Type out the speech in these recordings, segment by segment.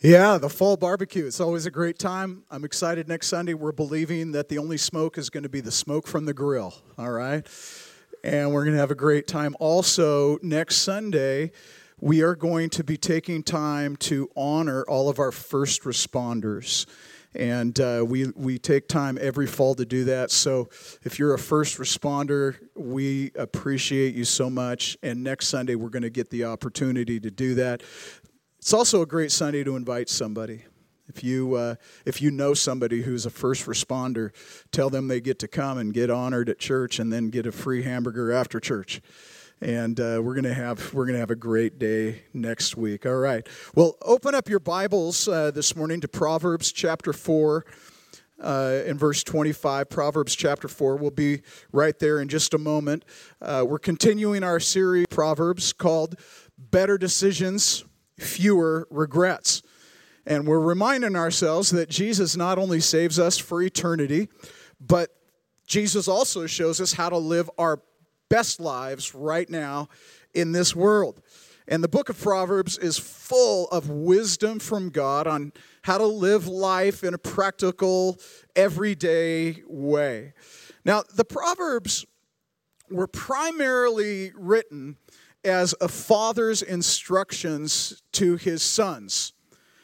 Yeah, the fall barbecue. It's always a great time. I'm excited next Sunday. We're believing that the only smoke is going to be the smoke from the grill, all right? And we're going to have a great time. Also, next Sunday, we are going to be taking time to honor all of our first responders. And we take time every fall to do that. So if you're a first responder, we appreciate you so much. And next Sunday, we're going to get the opportunity to do that. It's also a great Sunday to invite somebody. If you know somebody who's a first responder, tell them they get to come and get honored at church, and then get a free hamburger after church. And we're gonna have a great day next week. All right. Well, open up your Bibles this morning to Proverbs chapter 4. In verse 25, Proverbs chapter 4. We'll be right there in just a moment. We're continuing our series, Proverbs, called Better Decisions, Fewer Regrets. And we're reminding ourselves that Jesus not only saves us for eternity, but Jesus also shows us how to live our best lives right now in this world. And the book of Proverbs is full of wisdom from God on how to live life in a practical, everyday way. Now, the Proverbs were primarily written as a father's instructions to his sons.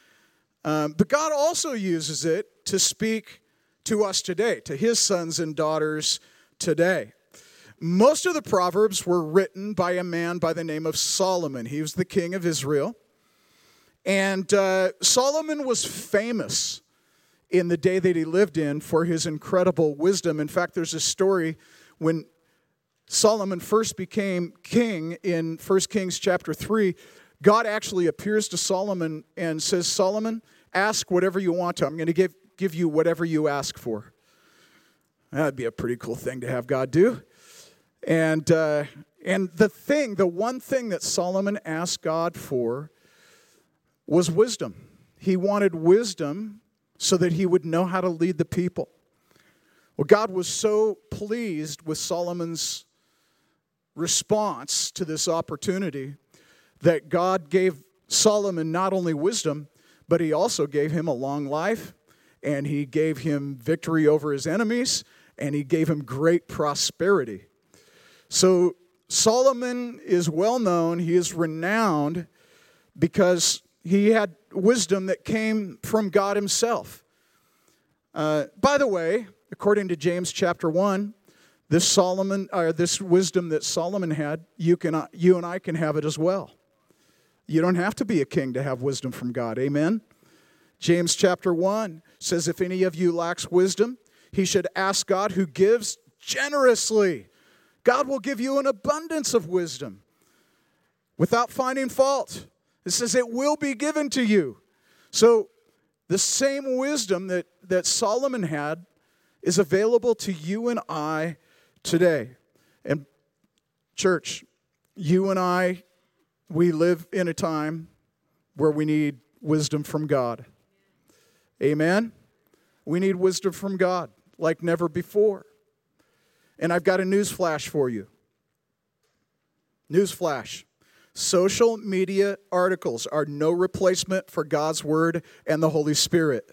But God also uses it to speak to us today, to his sons and daughters today. Most of the Proverbs were written by a man by the name of Solomon. He was the king of Israel. And Solomon was famous in the day that he lived in for his incredible wisdom. In fact, there's a story when Solomon first became king in 1 Kings chapter 3. God actually appears to Solomon and says, Solomon, ask whatever you want to. I'm going to give you whatever you ask for. That'd be a pretty cool thing to have God do. And the one thing that Solomon asked God for was wisdom. He wanted wisdom so that he would know how to lead the people. Well, God was so pleased with Solomon's response to this opportunity that God gave Solomon not only wisdom, but he also gave him a long life, and he gave him victory over his enemies, and he gave him great prosperity. So Solomon is well known. He is renowned because he had wisdom that came from God himself. By the way, according to James chapter 1, this wisdom that Solomon had, you and I can have it as well. You don't have to be a king to have wisdom from God. Amen? James chapter 1 says, if any of you lacks wisdom, he should ask God, who gives generously. God will give you an abundance of wisdom without finding fault. It says it will be given to you. So the same wisdom that Solomon had is available to you and I today. And church, you and I, we live in a time where we need wisdom from God. Amen? We need wisdom from God like never before. And I've got a news flash for you. News flash. Social media articles are no replacement for God's Word and the Holy Spirit.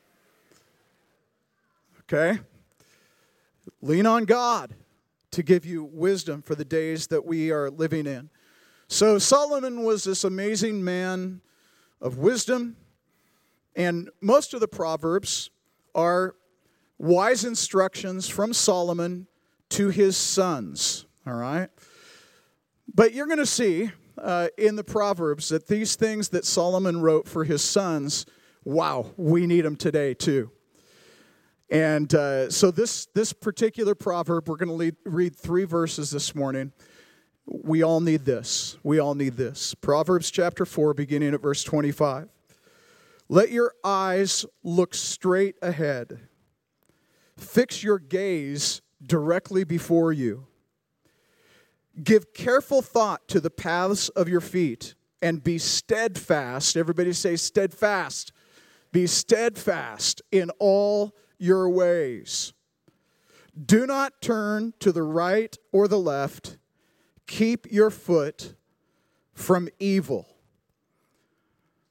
Okay? Lean on God to give you wisdom for the days that we are living in. So Solomon was this amazing man of wisdom, and most of the Proverbs are wise instructions from Solomon to his sons, all right? But you're going to see in the Proverbs that these things that Solomon wrote for his sons, wow, we need them today too. And so this particular proverb, we're going to read 3 verses this morning. We all need this. We all need this. Proverbs chapter 4, beginning at verse 25. Let your eyes look straight ahead. Fix your gaze directly before you. Give careful thought to the paths of your feet, and be steadfast. Everybody say steadfast. Be steadfast in all your ways. Do not turn to the right or the left. Keep your foot from evil.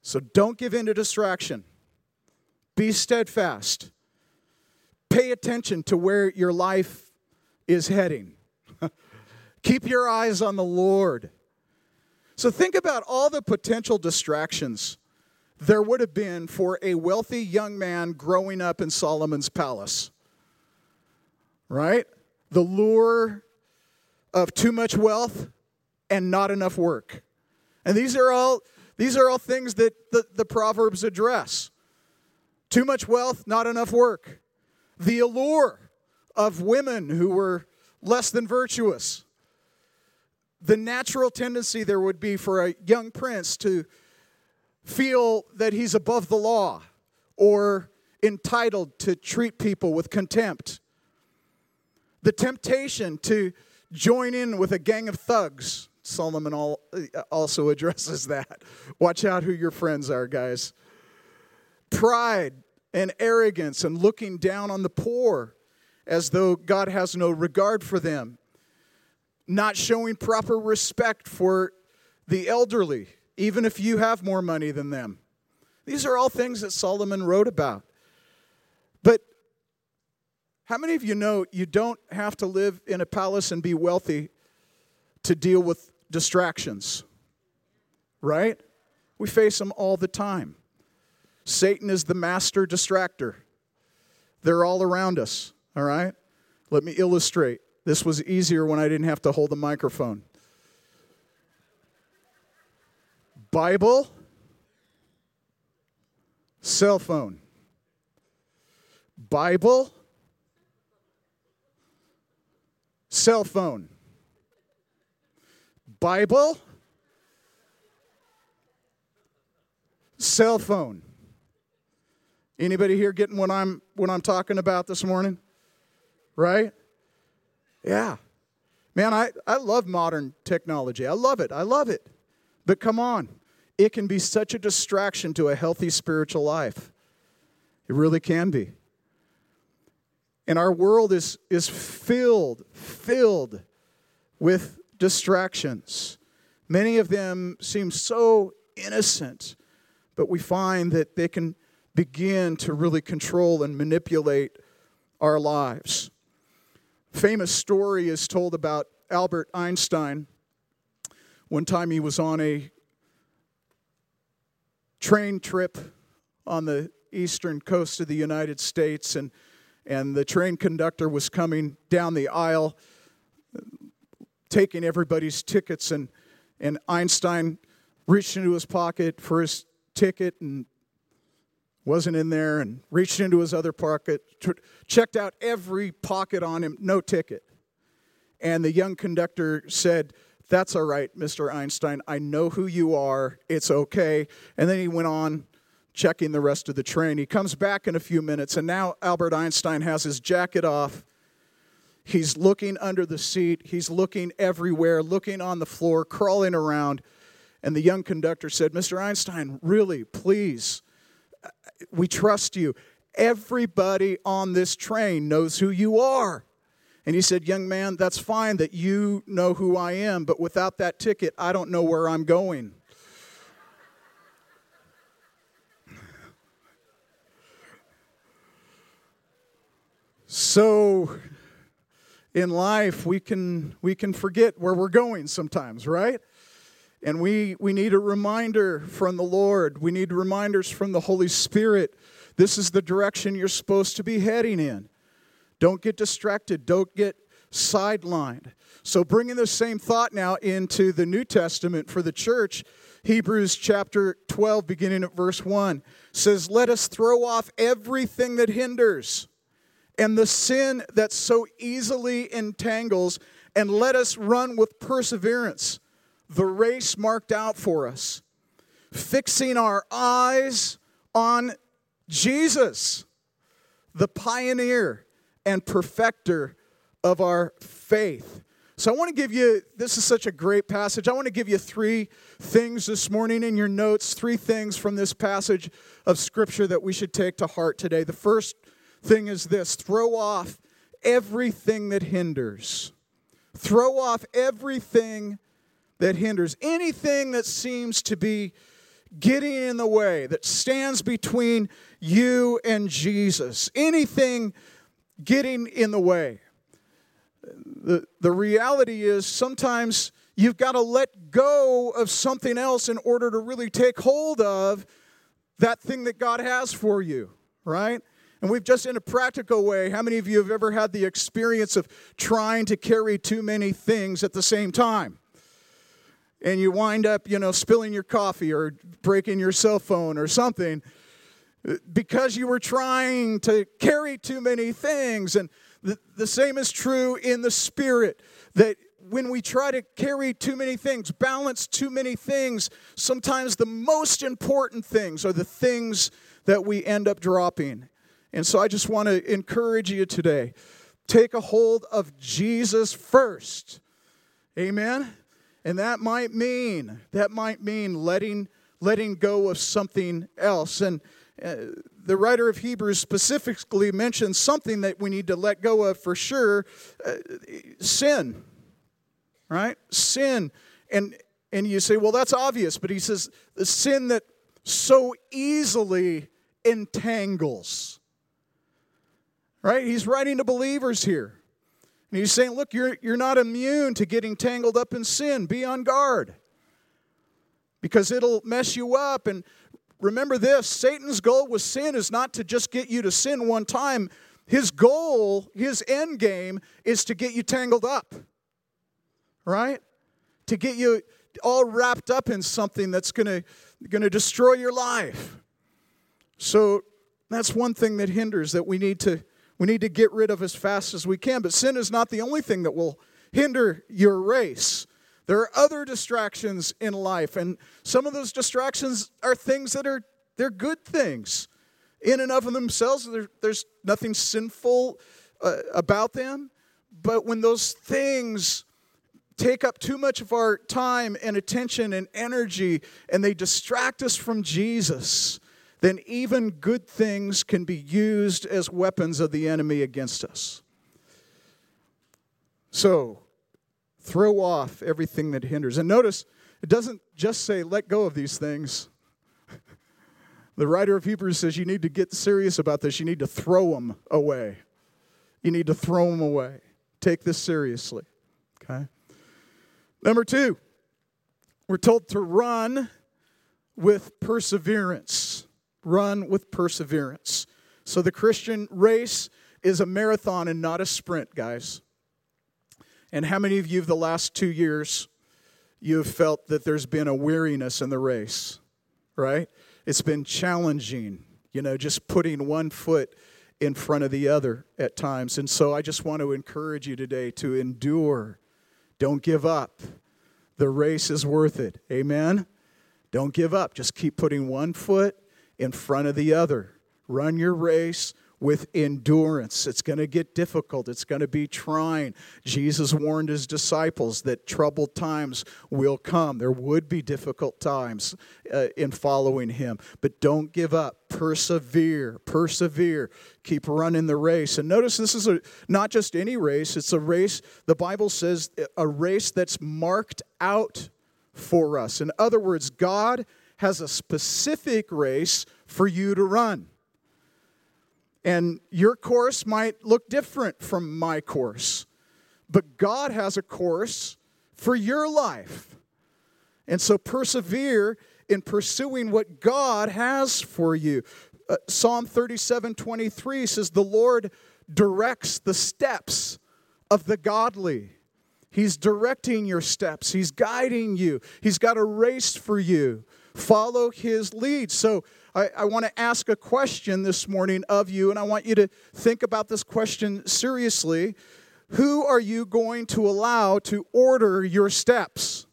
So don't give in to distraction. Be steadfast. Pay attention to where your life is heading. Keep your eyes on the Lord. So think about all the potential distractions there would have been for a wealthy young man growing up in Solomon's palace. Right? The lure of too much wealth and not enough work. And these are all things that the Proverbs address. Too much wealth, not enough work. The allure of women who were less than virtuous. The natural tendency there would be for a young prince to feel that he's above the law or entitled to treat people with contempt. The temptation to join in with a gang of thugs. Solomon also addresses that. Watch out who your friends are, guys. Pride and arrogance and looking down on the poor as though God has no regard for them. Not showing proper respect for the elderly, even if you have more money than them. These are all things that Solomon wrote about. But how many of you know you don't have to live in a palace and be wealthy to deal with distractions? Right? We face them all the time. Satan is the master distractor. They're all around us, all right? Let me illustrate. This was easier when I didn't have to hold the microphone. Bible, cell phone. Bible, cell phone. Bible, cell phone. Anybody here getting what I'm talking about this morning? Right? Yeah. Man, I love modern technology. I love it. But come on. It can be such a distraction to a healthy spiritual life. It really can be. And our world is filled with distractions. Many of them seem so innocent, but we find that they can begin to really control and manipulate our lives. Famous story is told about Albert Einstein. One time he was on a train trip on the eastern coast of the United States, and the train conductor was coming down the aisle, taking everybody's tickets, and Einstein reached into his pocket for his ticket and wasn't in there, and reached into his other pocket, checked out every pocket on him, no ticket. And the young conductor said, "That's all right, Mr. Einstein. I know who you are. It's okay." And then he went on checking the rest of the train. He comes back in a few minutes, and now Albert Einstein has his jacket off. He's looking under the seat. He's looking everywhere, looking on the floor, crawling around. And the young conductor said, "Mr. Einstein, really, please, we trust you. Everybody on this train knows who you are." And he said, "Young man, that's fine that you know who I am, but without that ticket, I don't know where I'm going." So in life, we can forget where we're going sometimes, right? And we need a reminder from the Lord. We need reminders from the Holy Spirit. This is the direction you're supposed to be heading in. Don't get distracted. Don't get sidelined. So bringing the same thought now into the New Testament for the church, Hebrews chapter 12, beginning at verse 1, says, "Let us throw off everything that hinders and the sin that so easily entangles, and let us run with perseverance the race marked out for us, fixing our eyes on Jesus, the pioneer and perfecter of our faith." So I want to give you, this is such a great passage. I want to give you 3 things this morning in your notes, 3 things from this passage of Scripture that we should take to heart today. The first thing is this: throw off everything that hinders. Throw off everything that hinders. Anything that seems to be getting in the way, that stands between you and Jesus. Anything getting in the way. The reality is sometimes you've got to let go of something else in order to really take hold of that thing that God has for you, right? And we've just, in a practical way, how many of you have ever had the experience of trying to carry too many things at the same time? And you wind up, spilling your coffee or breaking your cell phone or something because you were trying to carry too many things. And the same is true in the Spirit, that when we try to carry too many things, balance too many things, sometimes the most important things are the things that we end up dropping. And so I just want to encourage you today, take a hold of Jesus first. Amen? And that might mean letting go of something else. And the writer of Hebrews specifically mentions something that we need to let go of for sure, sin. Right? Sin. And you say, well, that's obvious. But he says, the sin that so easily entangles. Right? He's writing to believers here. And he's saying, look, you're not immune to getting tangled up in sin. Be on guard. Because it'll mess you up. And remember this, Satan's goal with sin is not to just get you to sin one time. His goal, his end game, is to get you tangled up. Right? To get you all wrapped up in something that's going to destroy your life. So that's one thing that hinders, that we need to get rid of as fast as we can. But sin is not the only thing that will hinder your race. There are other distractions in life, and some of those distractions are things that they're good things. In and of themselves, there's nothing sinful about them. But when those things take up too much of our time and attention and energy, and they distract us from Jesus, then even good things can be used as weapons of the enemy against us. So, throw off everything that hinders. And notice, it doesn't just say, let go of these things. The writer of Hebrews says you need to get serious about this. You need to throw them away. You need to throw them away. Take this seriously. Okay? Number 2, we're told to run with perseverance. Run with perseverance. So the Christian race is a marathon and not a sprint, guys. And how many of you, the last 2 years, you have felt that there's been a weariness in the race, right? It's been challenging, just putting one foot in front of the other at times. And so I just want to encourage you today to endure. Don't give up. The race is worth it. Amen? Don't give up. Just keep putting one foot in front of the other. Run your race with endurance. It's going to get difficult. It's going to be trying. Jesus warned his disciples that troubled times will come. There would be difficult times in following him. But don't give up. Persevere. Persevere. Keep running the race. And notice this is not just any race. It's a race, the Bible says, a race that's marked out for us. In other words, God has a specific race for you to run. And your course might look different from my course. But God has a course for your life. And so persevere in pursuing what God has for you. Psalm 37:23 says, the Lord directs the steps of the godly. He's directing your steps. He's guiding you. He's got a race for you. Follow his lead. So I want to ask a question this morning of you, and I want you to think about this question seriously. Who are you going to allow to order your steps?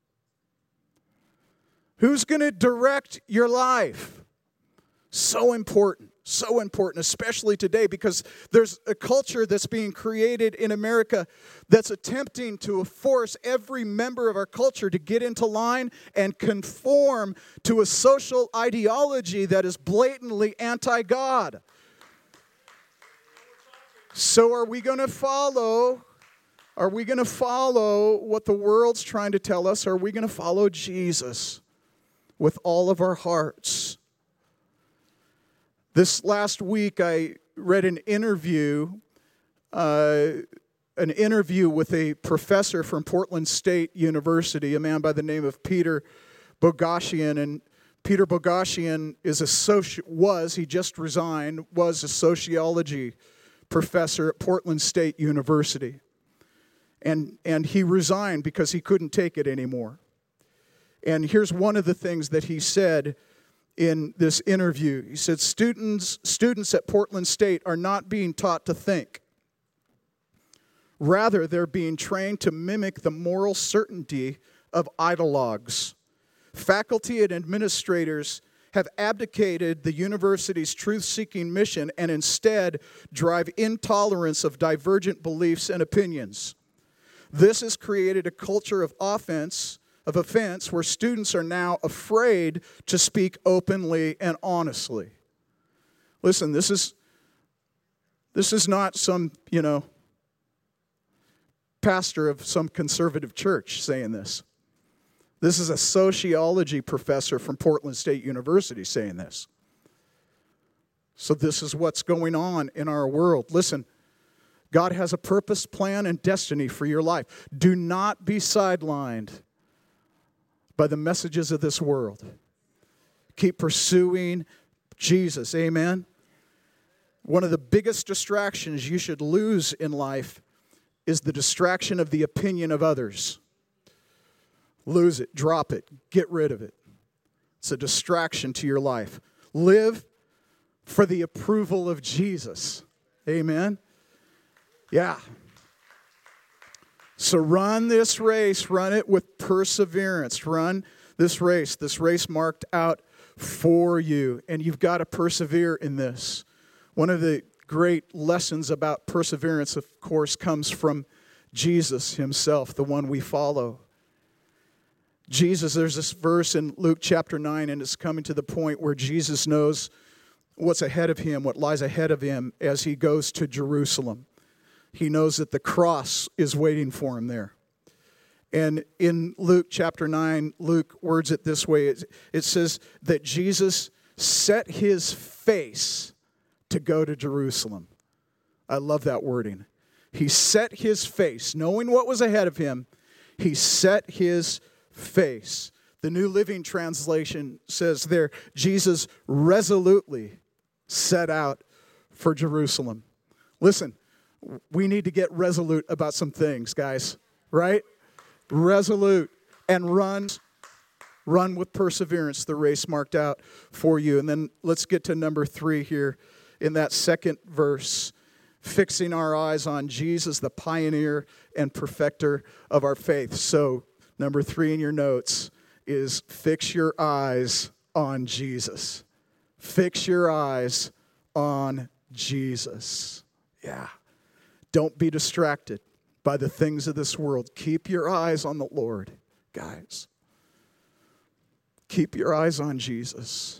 Who's going to direct your life? So important, especially today, because there's a culture that's being created in America that's attempting to force every member of our culture to get into line and conform to a social ideology that is blatantly anti-God. So are we going to follow what the world's trying to tell us, or are we going to follow Jesus? with all of our hearts. This last week, I read an interview with a professor from Portland State University, a man by the name of Peter Boghossian. And Peter Boghossian he just resigned, was a sociology professor at Portland State University. And he resigned because he couldn't take it anymore. And here's one of the things that he said in this interview. He said, students at Portland State are not being taught to think. Rather, they're being trained to mimic the moral certainty of ideologues. Faculty and administrators have abdicated the university's truth-seeking mission and instead drive intolerance of divergent beliefs and opinions. This has created a culture of offense where students are now afraid to speak openly and honestly. Listen, this is not some, pastor of some conservative church saying this. This is a sociology professor from Portland State University saying this. So this is what's going on in our world. Listen, God has a purpose, plan, and destiny for your life. Do not be sidelined by the messages of this world. Keep pursuing Jesus. Amen? One of the biggest distractions you should lose in life is the distraction of the opinion of others. Lose it, drop it, get rid of it. It's a distraction to your life. Live for the approval of Jesus. Amen? Yeah. So run this race, run it with perseverance. Run this race marked out for you. And you've got to persevere in this. One of the great lessons about perseverance, of course, comes from Jesus himself, the one we follow. Jesus, there's this verse in Luke chapter 9, and it's coming to the point where Jesus knows what's ahead of him, what lies ahead of him as he goes to Jerusalem. He knows that the cross is waiting for him there. And in Luke chapter 9, Luke words it this way. It says that Jesus set his face to go to Jerusalem. I love that wording. He set his face, knowing what was ahead of him, he set his face. The New Living Translation says there, Jesus resolutely set out for Jerusalem. Listen, we need to get resolute about some things, guys, right? Resolute and run with perseverance the race marked out for you. And then let's get to number 3 here in that second verse. Fixing our eyes on Jesus, the pioneer and perfecter of our faith. So, number 3 in your notes is fix your eyes on Jesus. Fix your eyes on Jesus. Yeah. Don't be distracted by the things of this world. Keep your eyes on the Lord, guys. Keep your eyes on Jesus.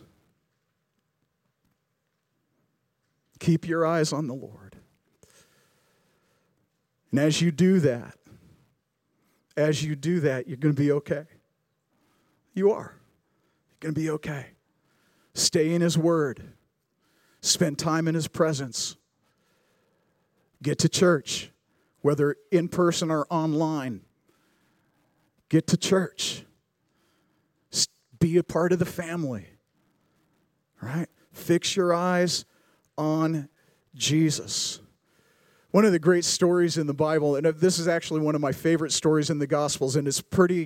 Keep your eyes on the Lord. And as you do that, you're going to be okay. You are. You're going to be okay. Stay in His Word. Spend time in His presence. Get to church, whether in person or online. Get to church. Be a part of the family. Right? Fix your eyes on Jesus. One of the great stories in the Bible, and this is actually one of my favorite stories in the Gospels, and it's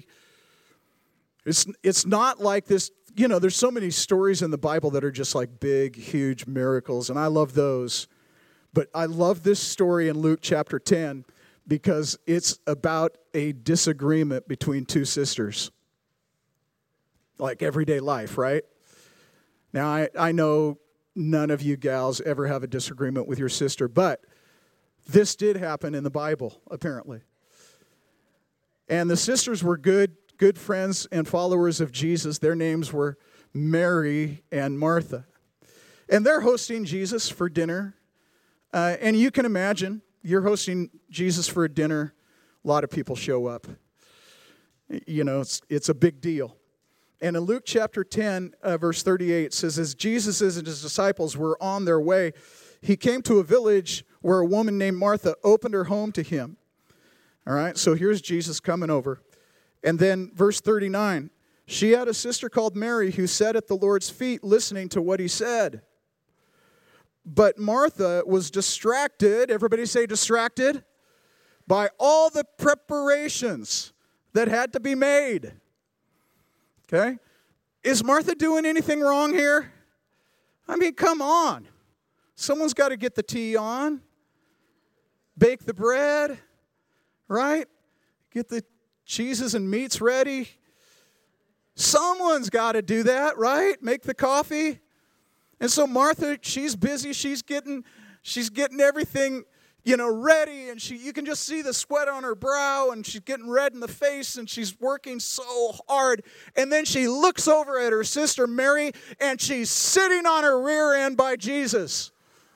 not like this, there's so many stories in the Bible that are just like big, huge miracles, and I love those. But I love this story in Luke chapter 10 because it's about a disagreement between two sisters. Like everyday life, right? Now, I know none of you gals ever have a disagreement with your sister, but this did happen in the Bible, apparently. And the sisters were good friends and followers of Jesus. Their names were Mary and Martha. And they're hosting Jesus for dinner. And you can imagine, you're hosting Jesus for a dinner, a lot of people show up. It's a big deal. And in Luke chapter 10, verse 38, it says, as Jesus and his disciples were on their way, he came to a village where a woman named Martha opened her home to him. All right, so here's Jesus coming over. And then verse 39, she had a sister called Mary who sat at the Lord's feet listening to what he said. But Martha was distracted, everybody say distracted, by all the preparations that had to be made. Okay? Is Martha doing anything wrong here? I mean, come on. Someone's got to get the tea on, bake the bread, right? Get the cheeses and meats ready. Someone's got to do that, right? Make the coffee. And so Martha, she's busy. She's getting everything, ready. And you can just see the sweat on her brow. And she's getting red in the face. And she's working so hard. And then she looks over at her sister Mary. And she's sitting on her rear end by Jesus.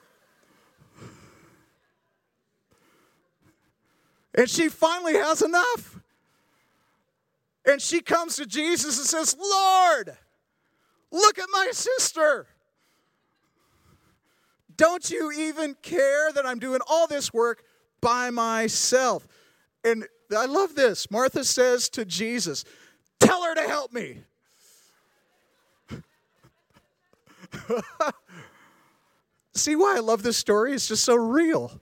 And she finally has enough. And she comes to Jesus and says, Lord, look at my sister. Don't you even care that I'm doing all this work by myself? And I love this. Martha says to Jesus, tell her to help me. See why I love this story? It's just so real.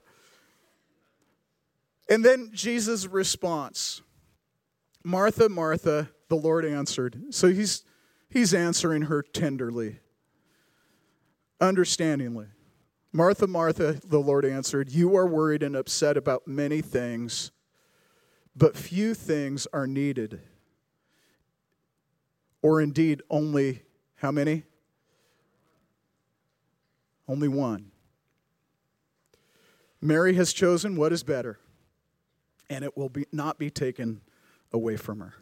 And then Jesus' response. Martha, Martha, the Lord answered. So he's answering her tenderly, understandingly. Martha, Martha, the Lord answered, you are worried and upset about many things, but few things are needed. Or indeed, only how many? Only one. Mary has chosen what is better, and it will not be taken away from her.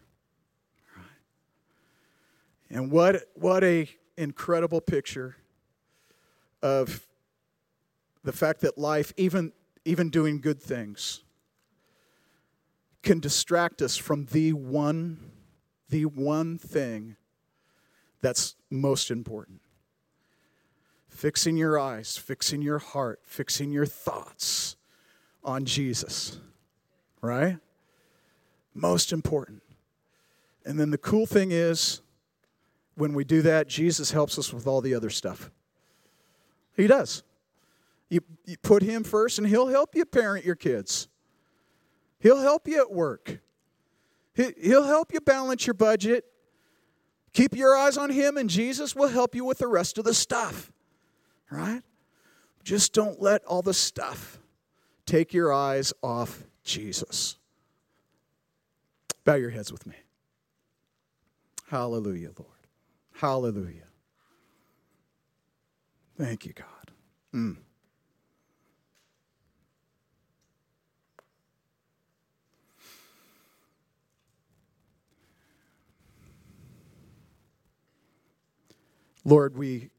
And what a incredible picture of the fact that life, even doing good things, can distract us from the one thing that's most important. Fixing your eyes, fixing your heart, fixing your thoughts on Jesus. Right? Most important. And then the cool thing is, when we do that, Jesus helps us with all the other stuff. He does. You put him first, and he'll help you parent your kids. He'll help you at work. He'll help you balance your budget. Keep your eyes on him, and Jesus will help you with the rest of the stuff. Right? Just don't let all the stuff take your eyes off Jesus. Bow your heads with me. Hallelujah, Lord. Hallelujah. Thank you, God. Lord, we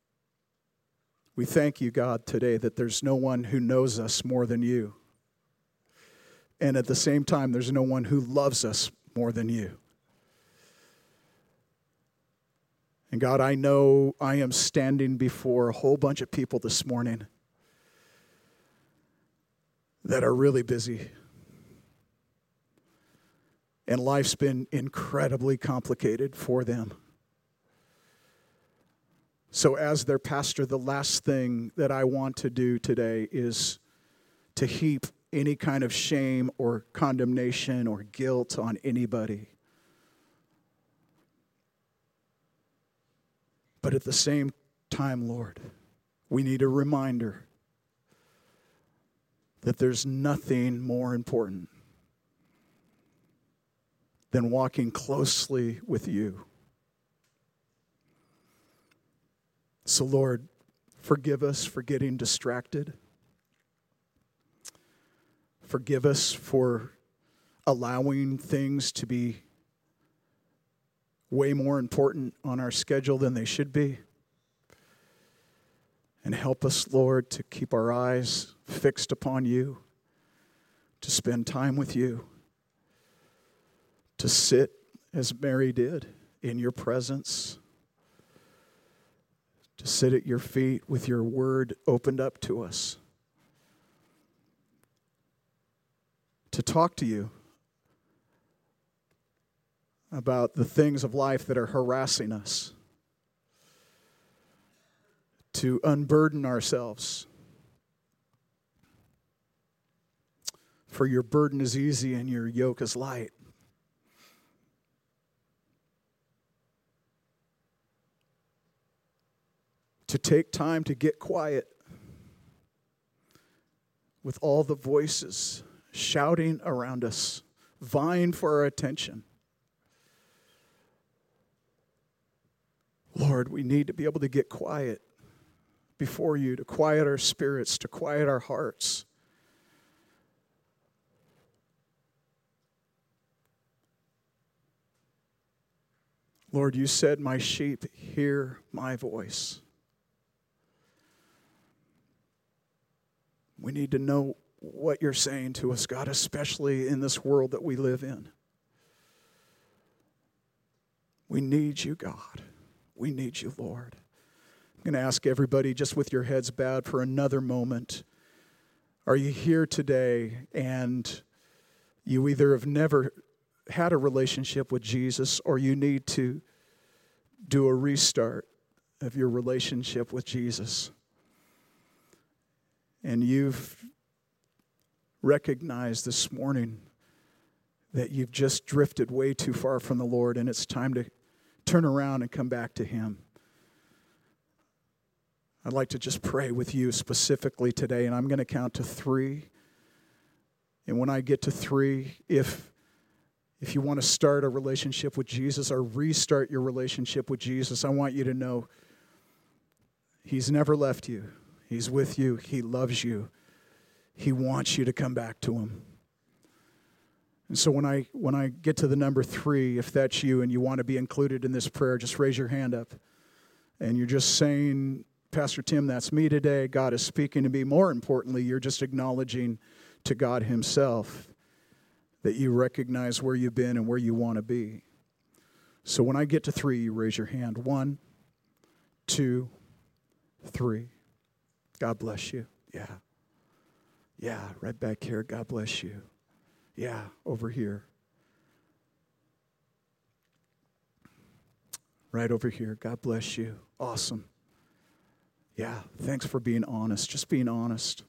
thank you, God, today that there's no one who knows us more than you. And at the same time, there's no one who loves us more than you. And God, I know I am standing before a whole bunch of people this morning that are really busy. And life's been incredibly complicated for them. So as their pastor, the last thing that I want to do today is to heap any kind of shame or condemnation or guilt on anybody. But at the same time, Lord, we need a reminder that there's nothing more important than walking closely with you. So, Lord, forgive us for getting distracted. Forgive us for allowing things to be way more important on our schedule than they should be. And help us, Lord, to keep our eyes fixed upon you, to spend time with you, to sit, as Mary did, in your presence, to sit at your feet with your word opened up to us, to talk to you about the things of life that are harassing us, to unburden ourselves. For your burden is easy and your yoke is light. To take time to get quiet with all the voices shouting around us, vying for our attention. Lord, we need to be able to get quiet before you, to quiet our spirits, to quiet our hearts. Lord, you said, my sheep hear my voice. We need to know what you're saying to us, God, especially in this world that we live in. We need you, God. We need you, Lord. I'm going to ask everybody, just with your heads bowed for another moment. Are you here today and you either have never had a relationship with Jesus or you need to do a restart of your relationship with Jesus? And you've recognized this morning that you've just drifted way too far from the Lord and it's time to turn around and come back to Him. I'd like to just pray with you specifically today, and I'm going to count to 3. And when I get to 3, if you want to start a relationship with Jesus or restart your relationship with Jesus, I want you to know He's never left you. He's with you. He loves you. He wants you to come back to Him. And so when I get to the number 3, if that's you and you want to be included in this prayer, just raise your hand up. And you're just saying, Pastor Tim, that's me today. God is speaking to me. More importantly, you're just acknowledging to God Himself that you recognize where you've been and where you want to be. So when I get to 3, you raise your hand. 1, 2, 3. God bless you. Yeah. Yeah, right back here. God bless you. Yeah, over here. Right over here. God bless you. Awesome. Yeah, thanks for being honest. Just being honest.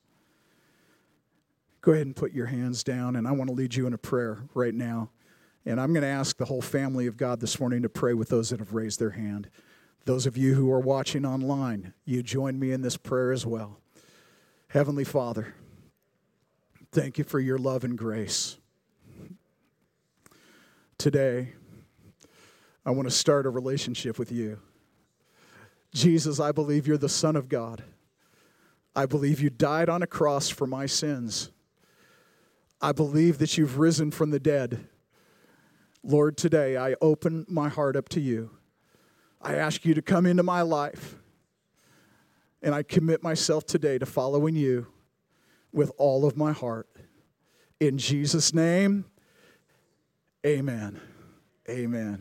Go ahead and put your hands down, and I want to lead you in a prayer right now. And I'm going to ask the whole family of God this morning to pray with those that have raised their hand. Those of you who are watching online, you join me in this prayer as well. Heavenly Father, thank you for your love and grace. Today, I want to start a relationship with you. Jesus, I believe you're the Son of God. I believe you died on a cross for my sins. I believe that you've risen from the dead. Lord, today I open my heart up to you. I ask you to come into my life. And I commit myself today to following you with all of my heart. In Jesus' name, amen. Amen.